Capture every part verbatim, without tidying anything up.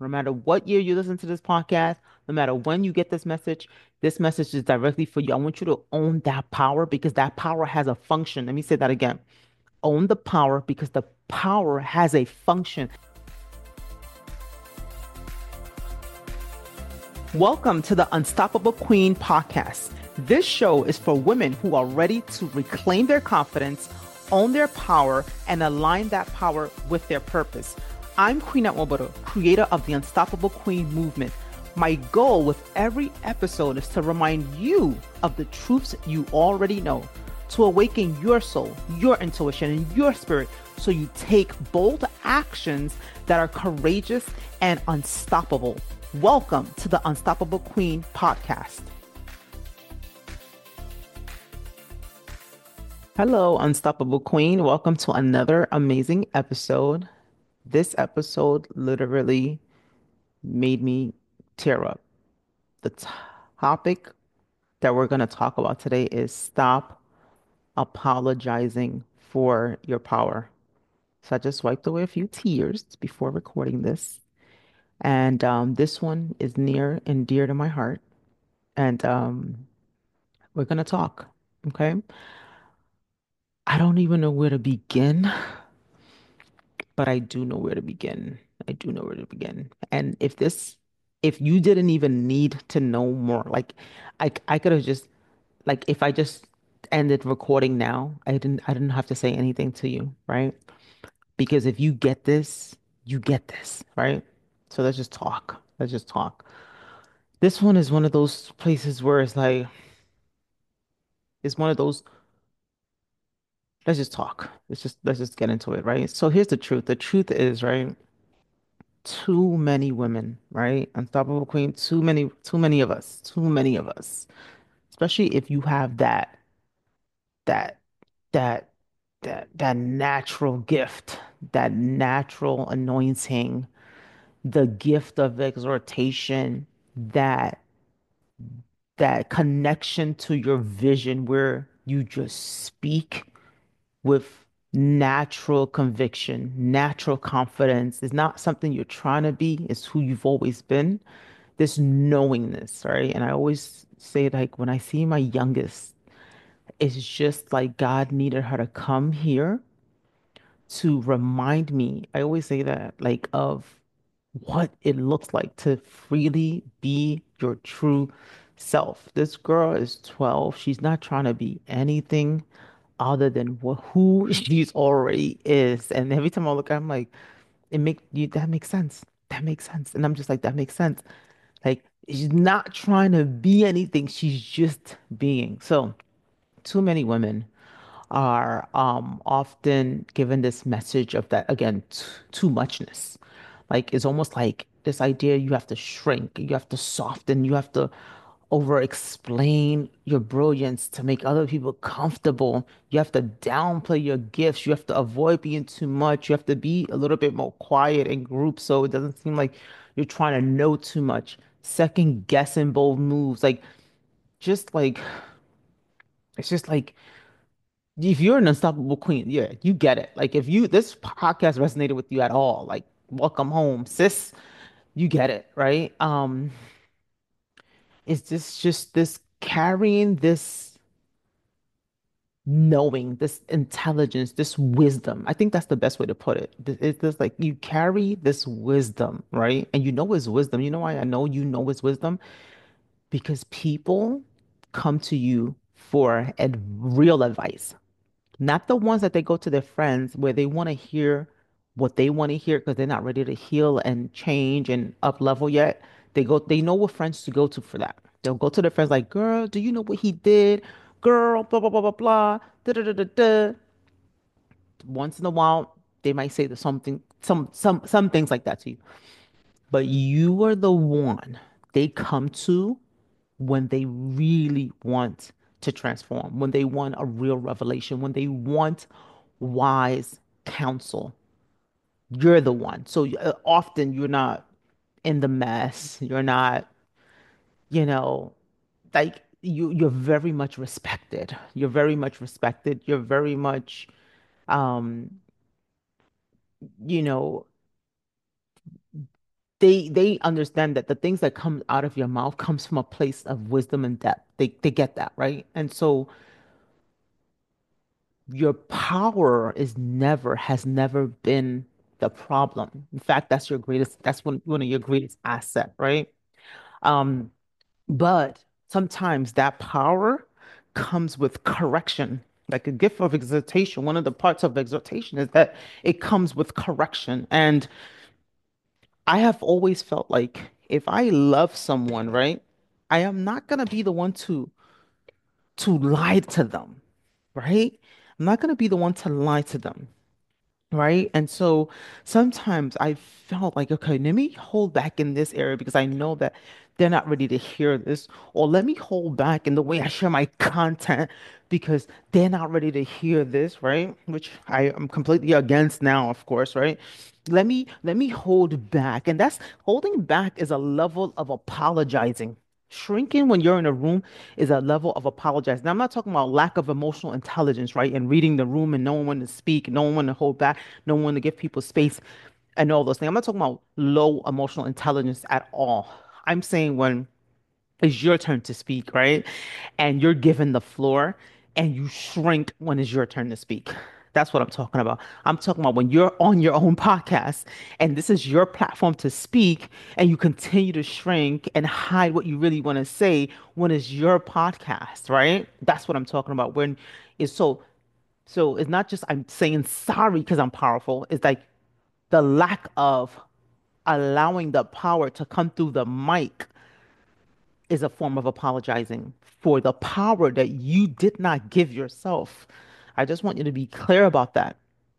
No matter what year you listen to this podcast, no matter when you get this message, this message is directly for you. I want you to own that power because that power has a function. Let me say that again. Own the power because the power has a function. Welcome to the Unstoppable Queen podcast. This show is for women who are ready to reclaim their confidence, own their power, and align that power with their purpose. I'm Queen Atwoboro, creator of the Unstoppable Queen movement. My goal with every episode is to remind you of the truths you already know, to awaken your soul, your intuition, and your spirit so you take bold actions that are courageous and unstoppable. Welcome to the Unstoppable Queen podcast. Hello, Unstoppable Queen. Welcome to another amazing episode. This episode literally made me tear up. The t- topic that we're going to talk about today is stop apologizing for your power. So I just wiped away a few tears before recording this. And um, this one is near and dear to my heart. And um, we're going to talk. Okay. I don't even know where to begin, but I do know where to begin. I do know where to begin. And if this, if you didn't even need to know more, like I, I could have just, like, if I just ended recording now, I didn't, I didn't have to say anything to you, right? Because if you get this, you get this, right? So let's just talk. Let's just talk. This one is one of those places where it's like, it's one of those, let's just talk. Let's just, let's just get into it, right? So here's the truth. The truth is, right? Too many women, right? Unstoppable Queen, too many, too many of us, too many of us. Especially if you have that, that, that, that, that natural gift, that natural anointing, the gift of exhortation, that that connection to your vision where you just speak with natural conviction, natural confidence. It's not something you're trying to be, it's who you've always been. This knowingness, right? And I always say, like, when I see my youngest, it's just like God needed her to come here to remind me. I always say that, like, of what it looks like to freely be your true self. This girl is twelve. She's not trying to be anything other than wh- who she's already is. And every time I look at her, I'm like, it make you that makes sense. That makes sense. And I'm just like, that makes sense. Like, she's not trying to be anything. She's just being. So too many women are um, often given this message of that, again, t- too muchness. Like, it's almost like this idea you have to shrink, you have to soften, you have to over explain your brilliance to make other people comfortable. You have to downplay your gifts. You have to avoid being too much. You have to be a little bit more quiet in groups so it doesn't seem like you're trying to know too much. Second guessing bold moves. Like, just like, it's just like, if you're an unstoppable queen, yeah, you get it. Like, if you this podcast resonated with you at all, like, welcome home, sis. You get it, right? Um, it's just just this carrying this knowing, this intelligence, this wisdom. I think that's the best way to put it. Th- It's just like you carry this wisdom, right? And you know it's wisdom. You know why I know you know it's wisdom? Because people come to you for ad real advice. Not the ones that they go to their friends where they want to hear what they want to hear because they're not ready to heal and change and up level yet. They go, they know what friends to go to for that. They'll go to their friends like, girl, do you know what he did? Girl, blah, blah, blah, blah, blah. Da, da, da, da, da. Once in a while, they might say the something, some, some, some things like that to you. But you are the one they come to when they really want to transform, when they want a real revelation, when they want wise counsel. You're the one. So uh, often you're not in the mess. You're not, you know, like you you're very much respected. You're very much respected. You're very much um, you know, they they understand that the things that come out of your mouth comes from a place of wisdom and depth. They they get that, right? And so your power is never has never been the problem. In fact, that's your greatest that's one one of your greatest asset, right? Um, but sometimes that power comes with correction. Like a gift of exhortation, one of the parts of exhortation is that it comes with correction. And I have always felt like if I love someone, right, I am not gonna be the one to to lie to them, right? I'm not gonna be the one to lie to them. Right. And so sometimes I felt like, okay, let me hold back in this area because I know that they're not ready to hear this. Or let me hold back in the way I share my content because they're not ready to hear this, right? Which I am completely against now, of course, right? Let me let me hold back. And that's holding back is a level of apologizing. Shrinking when you're in a room is a level of apologizing. Now, I'm not talking about lack of emotional intelligence, right? And reading the room and knowing when to speak, knowing when to hold back, knowing when to give people space and all those things. I'm not talking about low emotional intelligence at all. I'm saying when it's your turn to speak, right? And you're given the floor and you shrink when it's your turn to speak. That's what I'm talking about. I'm talking about when you're on your own podcast and this is your platform to speak and you continue to shrink and hide what you really want to say when it's your podcast, right? That's what I'm talking about. When it's so, so it's not just I'm saying sorry because I'm powerful. It's like the lack of allowing the power to come through the mic is a form of apologizing for the power that you did not give yourself. I just want you to be clear about that.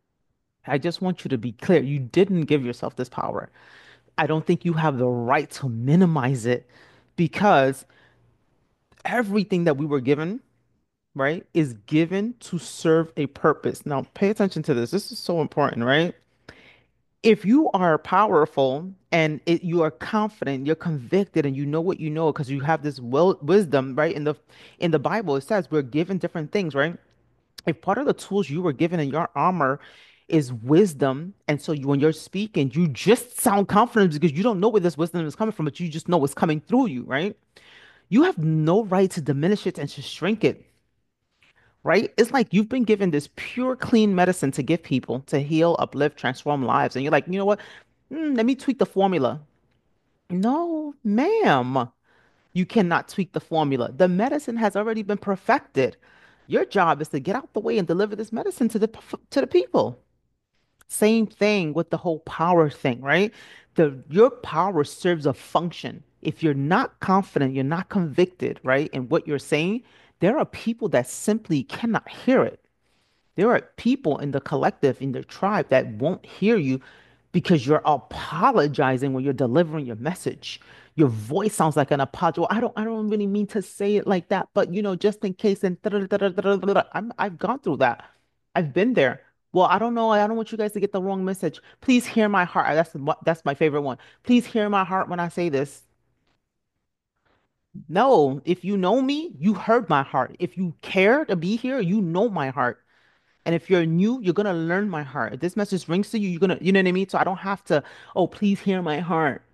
I just want you to be clear. You didn't give yourself this power. I don't think you have the right to minimize it because everything that we were given, right, is given to serve a purpose. Now, pay attention to this. This is so important, right? If you are powerful and it, you are confident, you're convicted, and you know what you know because you have this will wisdom, right? In the in the Bible, it says we're given different things, right? If part of the tools you were given in your armor is wisdom, and so you, when you're speaking, you just sound confident because you don't know where this wisdom is coming from, but you just know it's coming through you, right? You have no right to diminish it and to shrink it, right? It's like you've been given this pure, clean medicine to give people to heal, uplift, transform lives. And you're like, you know what? Mm, let me tweak the formula. No, ma'am. You cannot tweak the formula. The medicine has already been perfected. Your job is to get out the way and deliver this medicine to the to the people. Same thing with the whole power thing, right? The your power serves a function. If you're not confident, you're not convicted, right, in what you're saying, there are people that simply cannot hear it. There are people in the collective, in the tribe that won't hear you because you're apologizing when you're delivering your message. Your voice sounds like an apology. Well, I don't, I don't really mean to say it like that, but you know, just in case. And I'm, I've gone through that. I've been there. Well, I don't know. I don't want you guys to get the wrong message. Please hear my heart. That's what, that's my favorite one. Please hear my heart when I say this. No, if you know me, you heard my heart. If you care to be here, you know my heart. And if you're new, you're gonna learn my heart. If this message rings to you, you're gonna, you know what I mean? So I don't have to, oh, please hear my heart.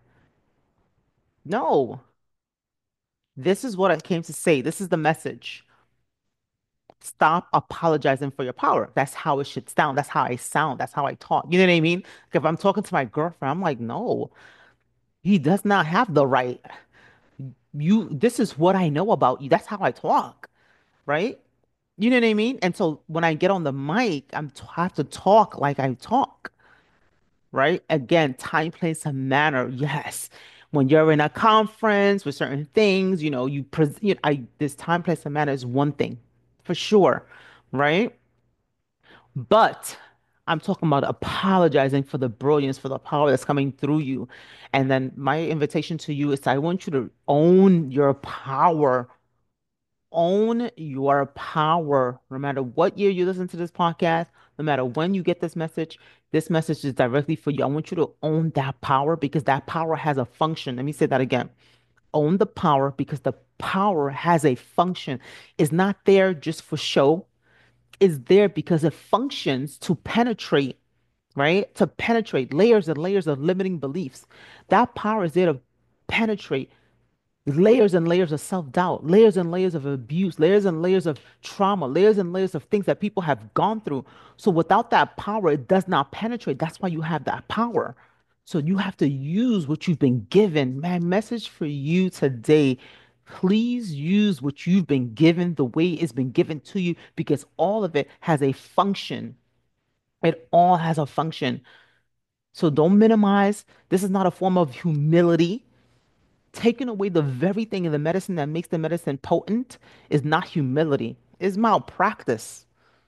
No, this is what I came to say. This is the message. Stop apologizing for your power. That's how it should sound. That's how I sound. That's how I talk. You know what I mean? If I'm talking to my girlfriend, I'm like, no, he does not have the right. You, this is what I know about you. That's how I talk, right? You know what I mean? And so when I get on the mic, I'm t- I have to talk like I talk. Right? Again, time, place, and manner. Yes. When you're in a conference with certain things, you know, you present, you know, I, this time, place, and manner is one thing for sure. Right? But I'm talking about apologizing for the brilliance, for the power that's coming through you. And then my invitation to you is I want you to own your power. Own your power. No matter what year you listen to this podcast, no matter when you get this message, this message is directly for you. I want you to own that power because that power has a function. Let me say that again. Own the power because the power has a function. It's not there just for show. It's there because it functions to penetrate, right? To penetrate layers and layers of limiting beliefs. That power is there to penetrate layers and layers of self-doubt, layers and layers of abuse, layers and layers of trauma, layers and layers of things that people have gone through. So without that power, it does not penetrate. That's why you have that power. So you have to use what you've been given. My message for you today, please use what you've been given the way it's been given to you because all of it has a function. It all has a function. So don't minimize. This is not a form of humility. Taking away the very thing in the medicine that makes the medicine potent is not humility, it's malpractice.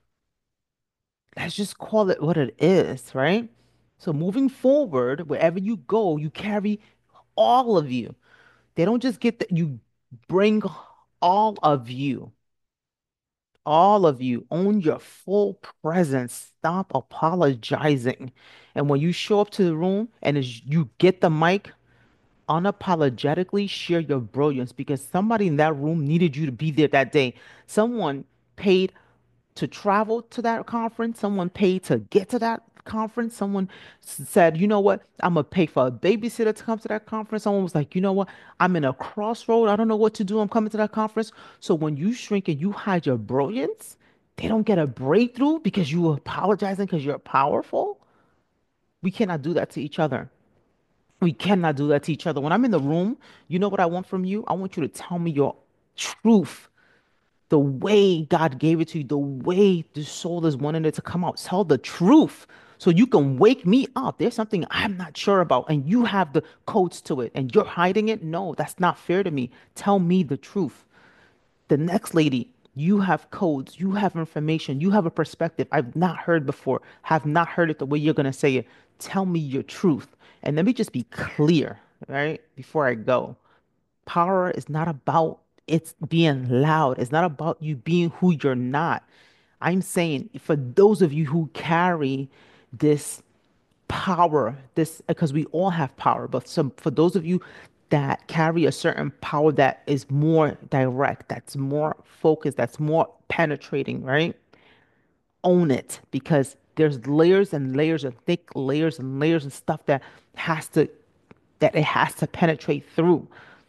Let's just call it what it is, right? So moving forward, wherever you go, you carry all of you. They don't just get that, you bring all of you. All of you own your full presence. Stop apologizing. And when you show up to the room and as you get the mic, unapologetically share your brilliance because somebody in that room needed you to be there that day. Someone paid to travel to that conference, someone paid to get to that conference, someone s- said, you know what, I'm gonna pay for a babysitter to come to that conference. Someone was like, you know what, I'm in a crossroad, I don't know what to do, I'm coming to that conference. So when you shrink and you hide your brilliance, they don't get a breakthrough because you apologizing because you're powerful. We cannot do that to each other. We cannot do that to each other. When I'm in the room, you know what I want from you? I want you to tell me your truth, the way God gave it to you, the way the soul is wanting it to come out. Tell the truth so you can wake me up. There's something I'm not sure about, and you have the codes to it, and you're hiding it. No, that's not fair to me. Tell me the truth. The next lady, you have codes, you have information, you have a perspective I've not heard before, have not heard it the way you're going to say it. Tell me your truth. And let me just be clear, right? Before I go, power is not about it's being loud. It's not about you being who you're not. I'm saying for those of you who carry this power, this because we all have power, but some for those of you that carry a certain power that is more direct, that's more focused, that's more penetrating, right? Own it because there's layers and layers of thick layers and layers of stuff that has to that it has to penetrate through,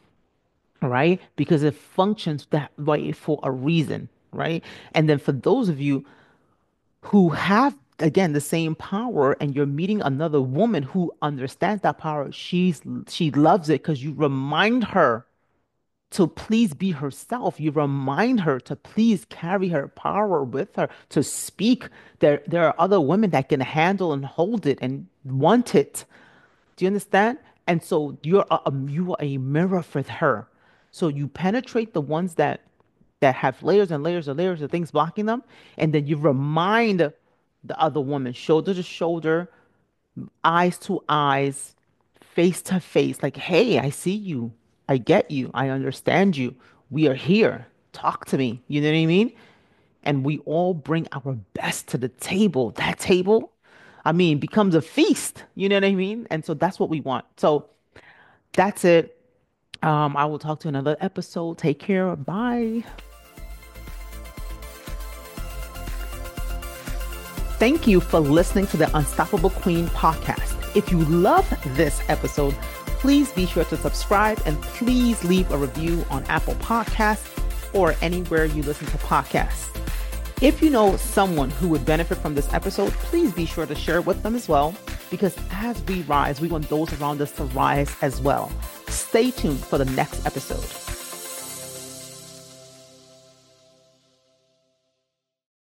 right? Because it functions that way for a reason, right? And then for those of you who have again the same power and you're meeting another woman who understands that power, she's she loves it because you remind her to please be herself. You remind her to please carry her power with her to speak. There there are other women that can handle and hold it and want it. Do you understand? And so you're a, um, you are a mirror for her. So you penetrate the ones that that have layers and layers and layers of things blocking them, and then you remind the other woman, shoulder to shoulder, eyes to eyes, face to face, like, hey, I see you, I get you, I understand you. We are here. Talk to me. You know what I mean? And we all bring our best to the table. That table, I mean, becomes a feast. You know what I mean? And so that's what we want. So that's it. Um, I will talk to you in another episode. Take care. Bye. Thank you for listening to the Unstoppable Queen podcast. If you love this episode, please be sure to subscribe and please leave a review on Apple Podcasts or anywhere you listen to podcasts. If you know someone who would benefit from this episode, please be sure to share it with them as well, because as we rise, we want those around us to rise as well. Stay tuned for the next episode.